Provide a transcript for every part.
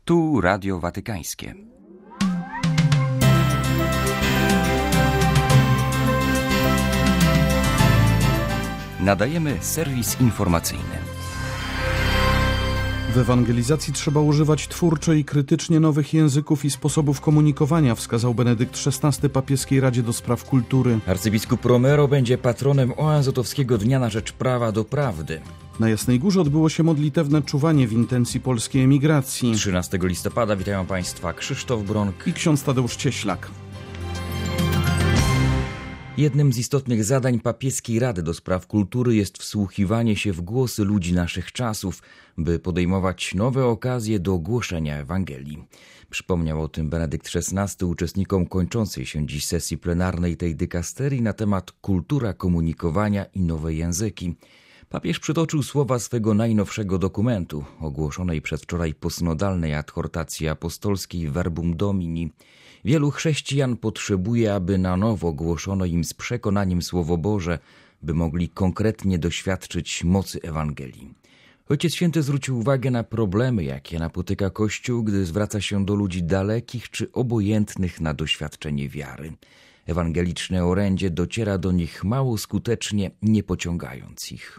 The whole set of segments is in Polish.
Tu Radio Watykańskie. Nadajemy serwis informacyjny. W ewangelizacji trzeba używać twórczo i krytycznie nowych języków i sposobów komunikowania, wskazał Benedykt XVI Papieskiej Radzie do Spraw Kultury. Arcybiskup Romero będzie patronem ONZ-owskiego Dnia na rzecz Prawa do Prawdy. Na Jasnej Górze odbyło się modlitewne czuwanie w intencji polskiej emigracji. 13 listopada witają Państwa Krzysztof Bronk i ksiądz Tadeusz Cieślak. Jednym z istotnych zadań Papieskiej Rady do Spraw Kultury jest wsłuchiwanie się w głosy ludzi naszych czasów, by podejmować nowe okazje do głoszenia Ewangelii. Przypomniał o tym Benedykt XVI uczestnikom kończącej się dziś sesji plenarnej tej dykasterii na temat kultura komunikowania i nowe języki. Papież przytoczył słowa swego najnowszego dokumentu, ogłoszonej przedwczoraj posynodalnej adhortacji apostolskiej Verbum Domini. Wielu chrześcijan potrzebuje, aby na nowo głoszono im z przekonaniem Słowo Boże, by mogli konkretnie doświadczyć mocy Ewangelii. Ojciec Święty zwrócił uwagę na problemy, jakie napotyka Kościół, gdy zwraca się do ludzi dalekich czy obojętnych na doświadczenie wiary. Ewangeliczne orędzie dociera do nich mało skutecznie, nie pociągając ich.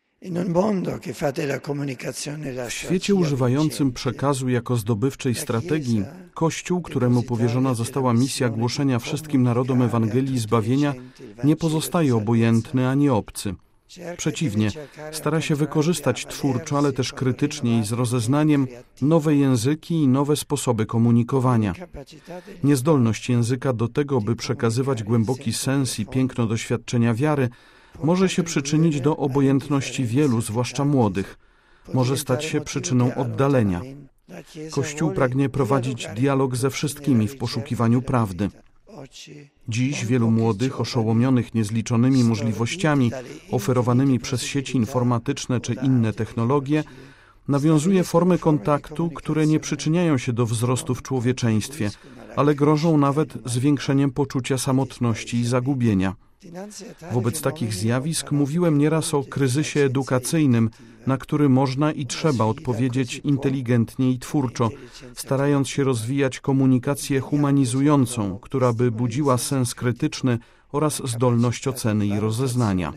W świecie używającym przekazu jako zdobywczej strategii, Kościół, któremu powierzona została misja głoszenia wszystkim narodom Ewangelii i zbawienia, nie pozostaje obojętny ani obcy. Przeciwnie, stara się wykorzystać twórczo, ale też krytycznie i z rozeznaniem nowe języki i nowe sposoby komunikowania. Niezdolność języka do tego, by przekazywać głęboki sens i piękno doświadczenia wiary, może się przyczynić do obojętności wielu, zwłaszcza młodych. Może stać się przyczyną oddalenia. Kościół pragnie prowadzić dialog ze wszystkimi w poszukiwaniu prawdy. Dziś wielu młodych, oszołomionych niezliczonymi możliwościami oferowanymi przez sieci informatyczne czy inne technologie, nawiązuje formy kontaktu, które nie przyczyniają się do wzrostu w człowieczeństwie, ale grożą nawet zwiększeniem poczucia samotności i zagubienia. Wobec takich zjawisk mówiłem nieraz o kryzysie edukacyjnym, na który można i trzeba odpowiedzieć inteligentnie i twórczo, starając się rozwijać komunikację humanizującą, która by budziła sens krytyczny oraz zdolność oceny i rozeznania.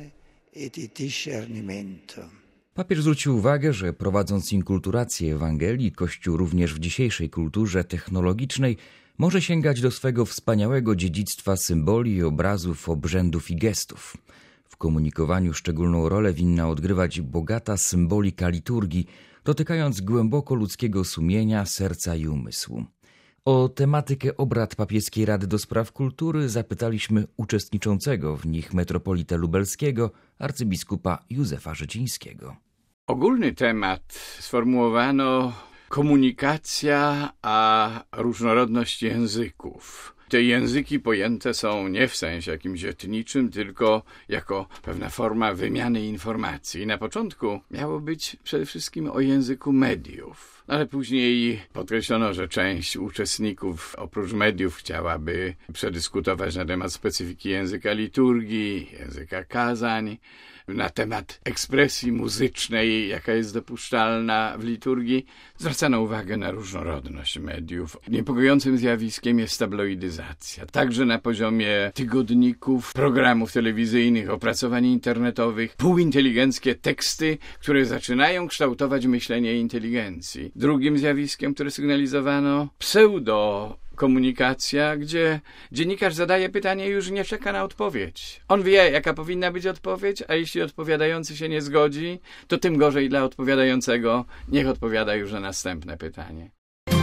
Papież zwrócił uwagę, że prowadząc inkulturację Ewangelii, Kościół również w dzisiejszej kulturze technologicznej może sięgać do swego wspaniałego dziedzictwa symboli, obrazów, obrzędów i gestów. W komunikowaniu szczególną rolę winna odgrywać bogata symbolika liturgii, dotykając głęboko ludzkiego sumienia, serca i umysłu. O tematykę obrad Papieskiej Rady do Spraw Kultury zapytaliśmy uczestniczącego w nich metropolitę lubelskiego, arcybiskupa Józefa Rzecińskiego. Ogólny temat sformułowano: komunikacja a różnorodność języków. Te języki pojęte są nie w sensie jakimś etniczym, tylko jako pewna forma wymiany informacji. Na początku miało być przede wszystkim o języku mediów, ale później podkreślono, że część uczestników oprócz mediów chciałaby przedyskutować na temat specyfiki języka liturgii, języka kazań, na temat ekspresji muzycznej, jaka jest dopuszczalna w liturgii. Zwracano uwagę na różnorodność mediów. Niepokojącym zjawiskiem jest tabloidyzacja. Także na poziomie tygodników, programów telewizyjnych, opracowań internetowych, półinteligenckie teksty, które zaczynają kształtować myślenie inteligencji. Drugim zjawiskiem, które sygnalizowano, pseudokomunikacja, gdzie dziennikarz zadaje pytanie i już nie czeka na odpowiedź. On wie, jaka powinna być odpowiedź, a jeśli odpowiadający się nie zgodzi, to tym gorzej dla odpowiadającego, niech odpowiada już na następne pytanie.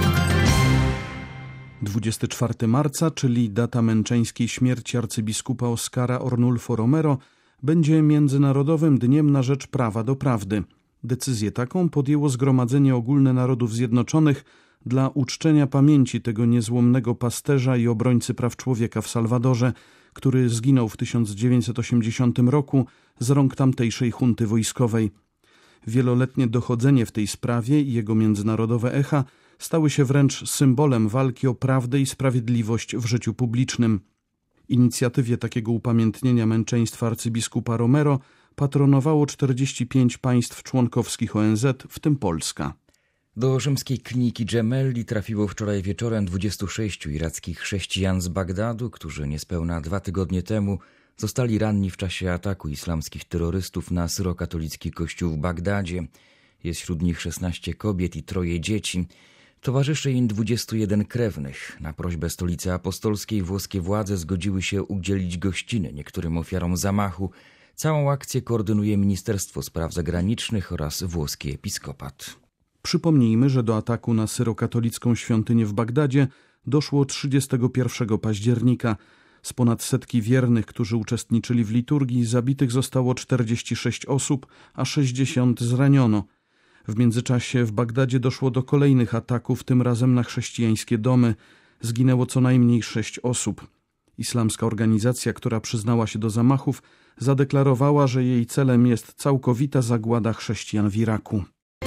24 marca, czyli data męczeńskiej śmierci arcybiskupa Oscara Ornulfo Romero, będzie Międzynarodowym Dniem na rzecz Prawa do Prawdy. Decyzję taką podjęło Zgromadzenie Ogólne Narodów Zjednoczonych dla uczczenia pamięci tego niezłomnego pasterza i obrońcy praw człowieka w Salwadorze, który zginął w 1980 roku z rąk tamtejszej junty wojskowej. Wieloletnie dochodzenie w tej sprawie i jego międzynarodowe echa stały się wręcz symbolem walki o prawdę i sprawiedliwość w życiu publicznym. Inicjatywie takiego upamiętnienia męczeństwa arcybiskupa Romero patronowało 45 państw członkowskich ONZ, w tym Polska. Do rzymskiej kliniki Gemelli trafiło wczoraj wieczorem 26 irackich chrześcijan z Bagdadu, którzy niespełna 2 tygodnie temu zostali ranni w czasie ataku islamskich terrorystów na syrokatolicki kościół w Bagdadzie. Jest wśród nich 16 kobiet i 3 dzieci. Towarzyszy im 21 krewnych. Na prośbę Stolicy Apostolskiej włoskie władze zgodziły się udzielić gościny niektórym ofiarom zamachu. Całą akcję koordynuje Ministerstwo Spraw Zagranicznych oraz włoski episkopat. Przypomnijmy, że do ataku na syrokatolicką świątynię w Bagdadzie doszło 31 października. Z ponad 100 wiernych, którzy uczestniczyli w liturgii, zabitych zostało 46 osób, a 60 zraniono. W międzyczasie w Bagdadzie doszło do kolejnych ataków, tym razem na chrześcijańskie domy. Zginęło co najmniej 6 osób. Islamska organizacja, która przyznała się do zamachów, zadeklarowała, że jej celem jest całkowita zagłada chrześcijan w Iraku.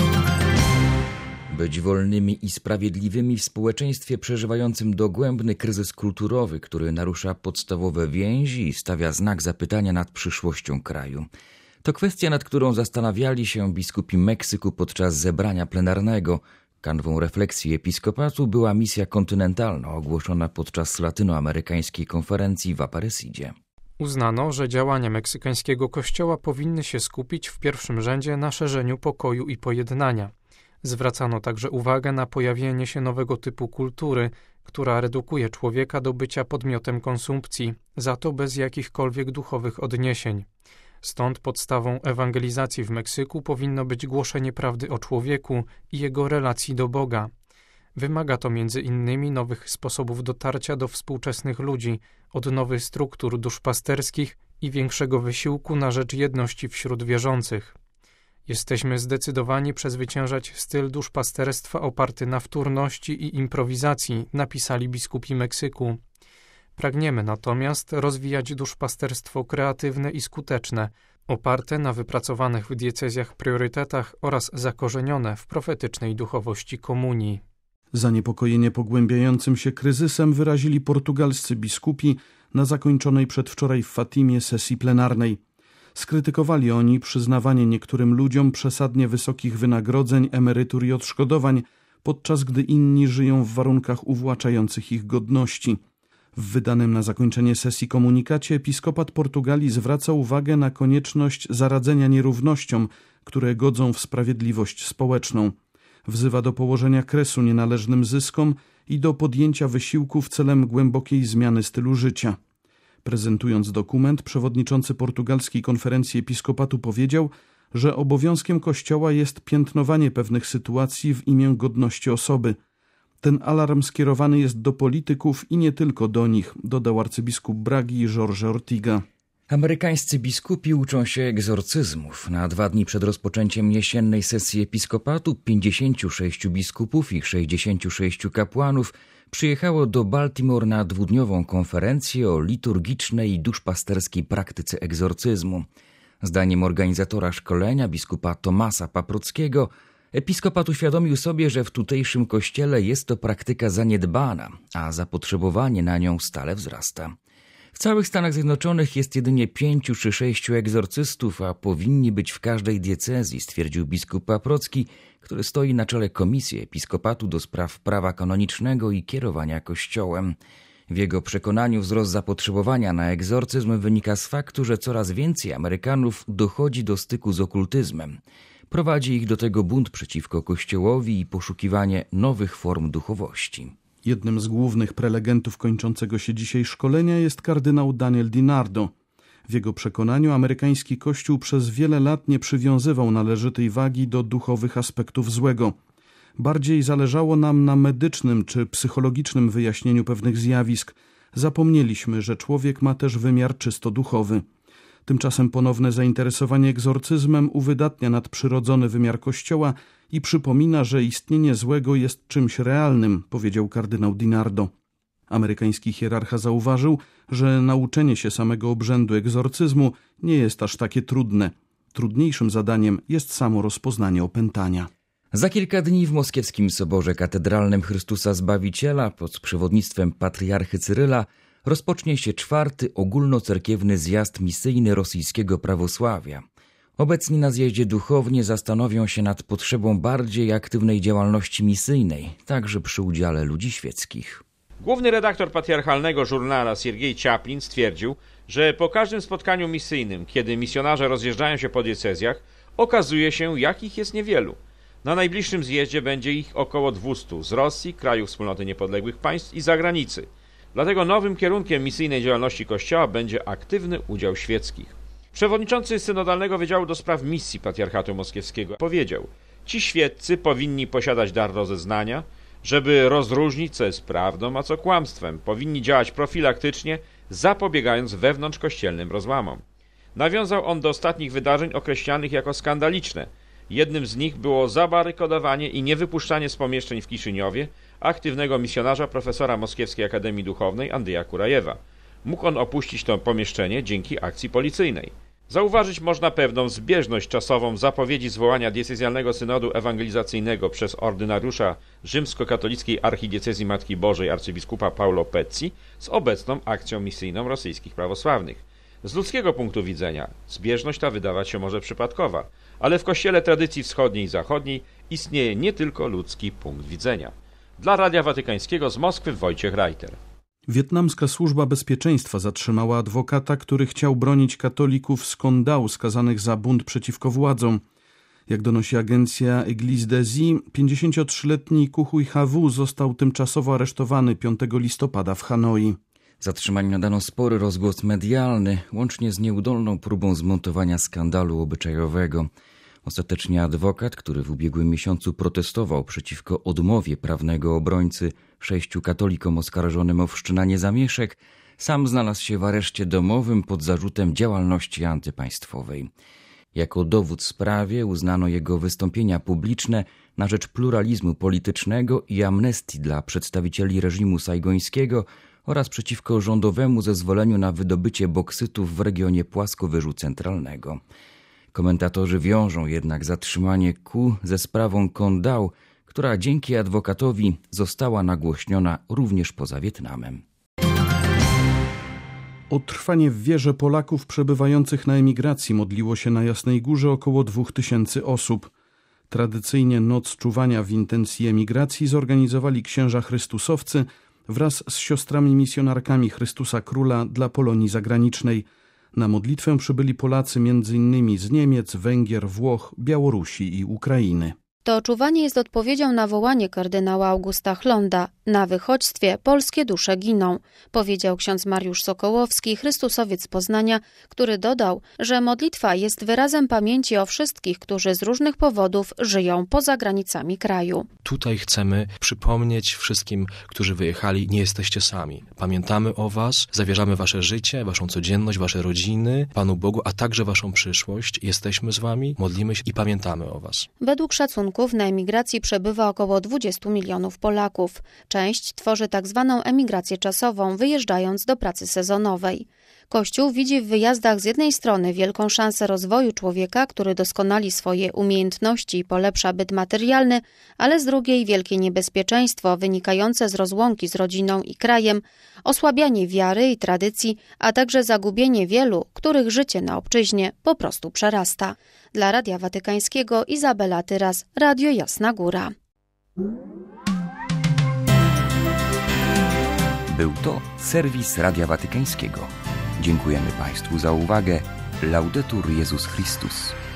Być wolnymi i sprawiedliwymi w społeczeństwie przeżywającym dogłębny kryzys kulturowy, który narusza podstawowe więzi i stawia znak zapytania nad przyszłością kraju. To kwestia, nad którą zastanawiali się biskupi Meksyku podczas zebrania plenarnego. Kanwą refleksji episkopatu była misja kontynentalna ogłoszona podczas latynoamerykańskiej konferencji w Aparecidzie. Uznano, że działania meksykańskiego kościoła powinny się skupić w pierwszym rzędzie na szerzeniu pokoju i pojednania. Zwracano także uwagę na pojawienie się nowego typu kultury, która redukuje człowieka do bycia podmiotem konsumpcji, za to bez jakichkolwiek duchowych odniesień. Stąd podstawą ewangelizacji w Meksyku powinno być głoszenie prawdy o człowieku i jego relacji do Boga. Wymaga to między innymi nowych sposobów dotarcia do współczesnych ludzi, odnowy struktur duszpasterskich i większego wysiłku na rzecz jedności wśród wierzących. Jesteśmy zdecydowani przezwyciężać styl duszpasterstwa oparty na wtórności i improwizacji, napisali biskupi Meksyku. Pragniemy natomiast rozwijać duszpasterstwo kreatywne i skuteczne, oparte na wypracowanych w diecezjach priorytetach oraz zakorzenione w profetycznej duchowości komunii. Zaniepokojenie pogłębiającym się kryzysem wyrazili portugalscy biskupi na zakończonej przedwczoraj w Fatimie sesji plenarnej. Skrytykowali oni przyznawanie niektórym ludziom przesadnie wysokich wynagrodzeń, emerytur i odszkodowań, podczas gdy inni żyją w warunkach uwłaczających ich godności. W wydanym na zakończenie sesji komunikacie episkopat Portugalii zwraca uwagę na konieczność zaradzenia nierównościom, które godzą w sprawiedliwość społeczną. Wzywa do położenia kresu nienależnym zyskom i do podjęcia wysiłków celem głębokiej zmiany stylu życia. Prezentując dokument, przewodniczący portugalskiej konferencji episkopatu powiedział, że obowiązkiem Kościoła jest piętnowanie pewnych sytuacji w imię godności osoby. Ten alarm skierowany jest do polityków i nie tylko do nich, dodał arcybiskup Bragi Jorge Ortiga. Amerykańscy biskupi uczą się egzorcyzmów. Na 2 dni przed rozpoczęciem jesiennej sesji episkopatu 56 biskupów i 66 kapłanów przyjechało do Baltimore na 2-dniową konferencję o liturgicznej i duszpasterskiej praktyce egzorcyzmu. Zdaniem organizatora szkolenia, biskupa Tomasa Paprockiego, episkopat uświadomił sobie, że w tutejszym kościele jest to praktyka zaniedbana, a zapotrzebowanie na nią stale wzrasta. W całych Stanach Zjednoczonych jest jedynie 5 czy 6 egzorcystów, a powinni być w każdej diecezji, stwierdził biskup Paprocki, który stoi na czele Komisji Episkopatu do spraw prawa kanonicznego i kierowania Kościołem. W jego przekonaniu wzrost zapotrzebowania na egzorcyzm wynika z faktu, że coraz więcej Amerykanów dochodzi do styku z okultyzmem. Prowadzi ich do tego bunt przeciwko Kościołowi i poszukiwanie nowych form duchowości. Jednym z głównych prelegentów kończącego się dzisiaj szkolenia jest kardynał Daniel DiNardo. W jego przekonaniu amerykański Kościół przez wiele lat nie przywiązywał należytej wagi do duchowych aspektów złego. Bardziej zależało nam na medycznym czy psychologicznym wyjaśnieniu pewnych zjawisk. Zapomnieliśmy, że człowiek ma też wymiar czysto duchowy. Tymczasem ponowne zainteresowanie egzorcyzmem uwydatnia nadprzyrodzony wymiar Kościoła i przypomina, że istnienie złego jest czymś realnym, powiedział kardynał DiNardo. Amerykański hierarcha zauważył, że nauczenie się samego obrzędu egzorcyzmu nie jest aż takie trudne. Trudniejszym zadaniem jest samo rozpoznanie opętania. Za kilka dni w moskiewskim Soborze Katedralnym Chrystusa Zbawiciela pod przewodnictwem patriarchy Cyryla rozpocznie się 4. ogólnocerkiewny zjazd misyjny rosyjskiego prawosławia. Obecni na zjeździe duchowni zastanowią się nad potrzebą bardziej aktywnej działalności misyjnej, także przy udziale ludzi świeckich. Główny redaktor patriarchalnego żurnala Siergiej Ciaplin stwierdził, że po każdym spotkaniu misyjnym, kiedy misjonarze rozjeżdżają się po diecezjach, okazuje się, jak ich jest niewielu. Na najbliższym zjeździe będzie ich około 200 z Rosji, krajów Wspólnoty Niepodległych Państw i zagranicy. Dlatego nowym kierunkiem misyjnej działalności Kościoła będzie aktywny udział świeckich. Przewodniczący Synodalnego Wydziału do Spraw Misji Patriarchatu Moskiewskiego powiedział: ci świeccy powinni posiadać dar rozeznania, żeby rozróżnić, co jest prawdą, a co kłamstwem. Powinni działać profilaktycznie, zapobiegając wewnątrzkościelnym rozłamom. Nawiązał on do ostatnich wydarzeń określanych jako skandaliczne. Jednym z nich było zabarykodowanie i niewypuszczanie z pomieszczeń w Kiszyniowie aktywnego misjonarza profesora Moskiewskiej Akademii Duchownej Andrzeja Kurajewa. Mógł on opuścić to pomieszczenie dzięki akcji policyjnej. Zauważyć można pewną zbieżność czasową zapowiedzi zwołania diecezjalnego synodu ewangelizacyjnego przez ordynariusza rzymskokatolickiej archidiecezji Matki Bożej arcybiskupa Paulo Pezzi z obecną akcją misyjną rosyjskich prawosławnych. Z ludzkiego punktu widzenia zbieżność ta wydawać się może przypadkowa, ale w Kościele tradycji wschodniej i zachodniej istnieje nie tylko ludzki punkt widzenia. Dla Radia Watykańskiego z Moskwy Wojciech Reiter. Wietnamska służba bezpieczeństwa zatrzymała adwokata, który chciał bronić katolików z Kondau skazanych za bunt przeciwko władzom. Jak donosi agencja Église d'Asie, 53-letni Kuchuj Hawu został tymczasowo aresztowany 5 listopada w Hanoi. Zatrzymaniu nadano spory rozgłos medialny, łącznie z nieudolną próbą zmontowania skandalu obyczajowego. Ostatecznie adwokat, który w ubiegłym miesiącu protestował przeciwko odmowie prawnego obrońcy 6 katolikom oskarżonym o wszczynanie zamieszek, sam znalazł się w areszcie domowym pod zarzutem działalności antypaństwowej. Jako dowód w sprawie uznano jego wystąpienia publiczne na rzecz pluralizmu politycznego i amnestii dla przedstawicieli reżimu sajgońskiego oraz przeciwko rządowemu zezwoleniu na wydobycie boksytów w regionie Płaskowyżu Centralnego. Komentatorzy wiążą jednak zatrzymanie Ku ze sprawą Kondau, która dzięki adwokatowi została nagłośniona również poza Wietnamem. O trwanie w wierze Polaków przebywających na emigracji modliło się na Jasnej Górze około 2000 osób. Tradycyjnie noc czuwania w intencji emigracji zorganizowali księża chrystusowcy wraz z siostrami misjonarkami Chrystusa Króla dla Polonii zagranicznej. Na modlitwę przybyli Polacy m.in. z Niemiec, Węgier, Włoch, Białorusi i Ukrainy. To czuwanie jest odpowiedzią na wołanie kardynała Augusta Hlonda: na wychodźstwie polskie dusze giną, powiedział ksiądz Mariusz Sokołowski, chrystusowiec z Poznania, który dodał, że modlitwa jest wyrazem pamięci o wszystkich, którzy z różnych powodów żyją poza granicami kraju. Tutaj chcemy przypomnieć wszystkim, którzy wyjechali: nie jesteście sami. Pamiętamy o was, zawierzamy wasze życie, waszą codzienność, wasze rodziny Panu Bogu, a także waszą przyszłość. Jesteśmy z wami, modlimy się i pamiętamy o was. Według szacunków na emigracji przebywa około 20 milionów Polaków. Część tworzy tak zwaną emigrację czasową, wyjeżdżając do pracy sezonowej. Kościół widzi w wyjazdach z jednej strony wielką szansę rozwoju człowieka, który doskonali swoje umiejętności i polepsza byt materialny, ale z drugiej wielkie niebezpieczeństwo wynikające z rozłąki z rodziną i krajem, osłabianie wiary i tradycji, a także zagubienie wielu, których życie na obczyźnie po prostu przerasta. Dla Radia Watykańskiego Izabela Tyras, Radio Jasna Góra. Był to serwis Radia Watykańskiego. Dziękujemy Państwu za uwagę. Laudetur Jezus Chrystus.